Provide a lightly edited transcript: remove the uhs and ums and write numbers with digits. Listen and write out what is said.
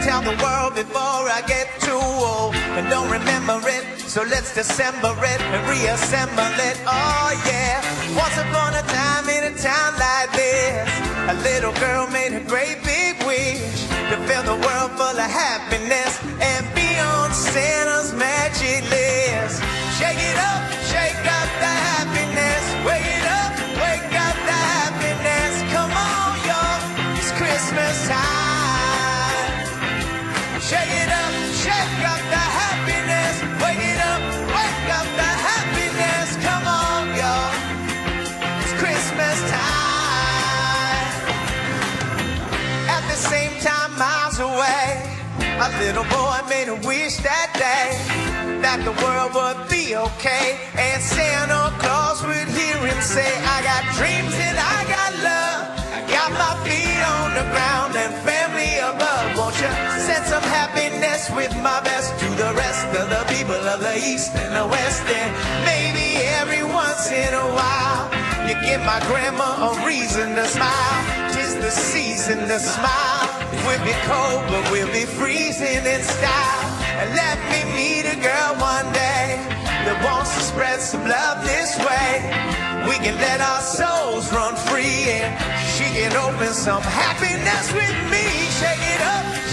tell the world before I get too old and don't remember it. So let's dissemble it and reassemble it. Oh yeah. Once upon a time in a town like this, a little girl made a great big wish to fill the world full of happiness and be on Santa's magic list. Shake it up the happiness. Wake it up the happiness. Come on, y'all, it's Christmas time. Shake it up the happiness. Wake up the happiness. Come on, y'all, it's Christmas time. At the same time, miles away, a little boy made a wish that day that the world would be okay, and Santa Claus would hear him say, I got dreams and I got love, got my feet on the ground and family above. Won't you send some happiness with my best to the rest of the people of the East and the West, and maybe every once in a while you give my grandma a reason to smile. 'Tis the season to smile. We'll be cold, but we'll be freezing in style. And let me meet a girl one day that wants to spread some love this way. We can let our souls run free and she can open some happiness with me. Shake it up